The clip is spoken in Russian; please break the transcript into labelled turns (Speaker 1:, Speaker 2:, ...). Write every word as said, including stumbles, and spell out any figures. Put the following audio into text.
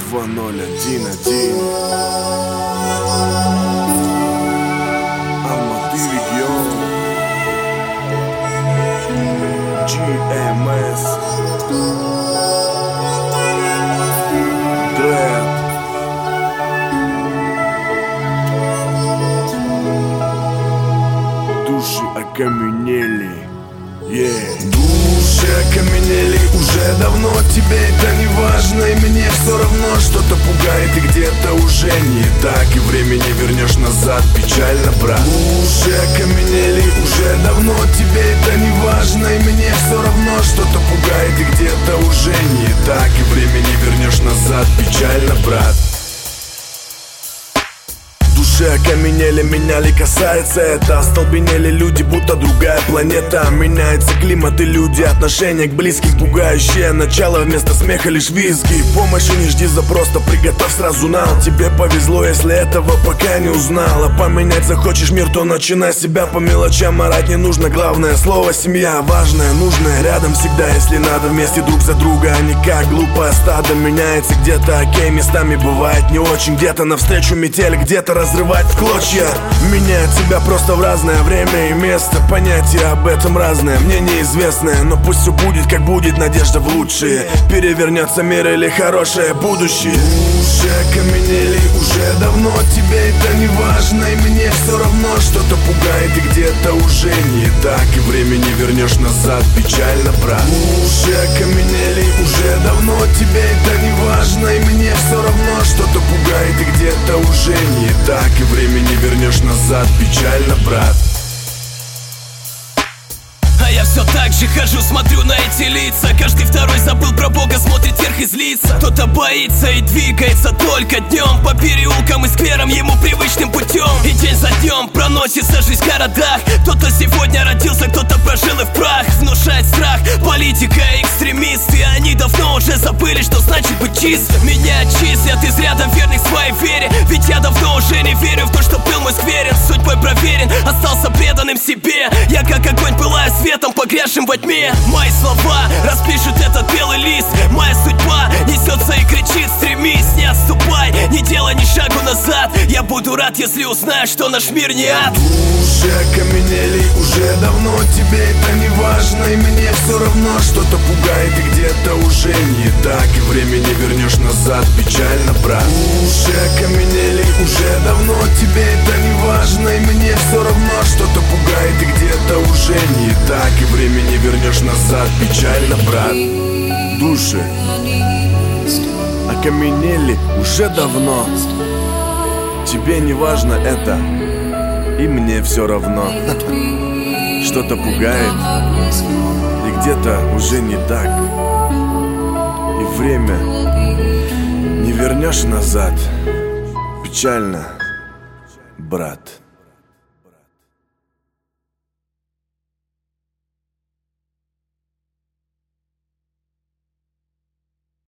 Speaker 1: два ноль один один. Алматы регион. джи эм эс. Дрэд. Души окаменели. Yeah. Души окаменели уже давно. Тебе это не важно, и мне все равно. Что-то пугает, и где-то уже не так, и время не вернешь назад, печально, брат. Души окаменели уже давно. Тебе это не важно, и мне все равно. Что-то пугает, и где-то уже не так, и время не вернешь назад, печально, брат. Души окаменели, меня ли касается это? Остолбенели люди, будто другая планета. Меняется климат и люди, отношения к близким пугающее. Начало вместо смеха лишь визги. Помощи не жди, за просто приготовь сразу нал. Тебе повезло, если этого пока не узнал. А поменять захочешь мир, то начинай себя по мелочам. Орать не нужно, главное слово семья. Важное, нужное, рядом всегда, если надо. Вместе друг за друга, а не как глупое стадо. Меняется где-то окей, местами бывает не очень. Где-то навстречу метель, где-то разрывать в клочья. Меняет себя просто в разное время и место. Понятие об этом разное, мне неизвестное. Но пусть все будет как будет, надежда в лучшее. Перевернется мир или хорошее будущее. Души окаменели уже давно. Тебе это не важно, и мне все равно. Что-то пугает, и где-то уже не так, и время не вернешь назад, печально, брат. Души окаменели уже давно. Тебе это не важно, и мне все равно. Что-то пугает, и где-то уже не так, и время не вернешь назад, печально, брат.
Speaker 2: А я все так же хожу, смотрю на эти лица. Каждый второй забыл про Бога, смотрит вверх и злится. Кто-то боится и двигается только днем, по переулкам и скверам ему привычным путем. И день за днем проносится жизнь в городах. Кто-то сегодня родился, кто-то прожил и в прах. Внушает страх политика и экстремисты. Они давно уже забыли, что значит быть чистым. Меня отчислят из ряда верных своей вере. Ведь я давно уже не верю в то, что был мой скверен. Судьбой проверен, остался преданным себе. Я как огонь пылаю светом, погрязшим во тьме. Мои слова распишут этот белый лист. Моя судьба несется и кричит: стремись, не отступай, не делай ни шагу назад. Я буду рад, если узнаю, что наш мир не ад.
Speaker 1: Души окаменели уже давно. Тебе это не важно, и мне все равно. Что-то пугает, и где-то уже не так, и время не вернешь назад, печально, брат. Души окаменели уже давно. Тебе это не важно, и мне все равно. Что-то пугает, и где-то уже не так, и время не вернешь назад, печально, брат. Души окаменели уже давно. Тебе не важно это, и мне все равно. Что-то пугает, и где-то уже не так, и время не вернешь назад, печально, брат.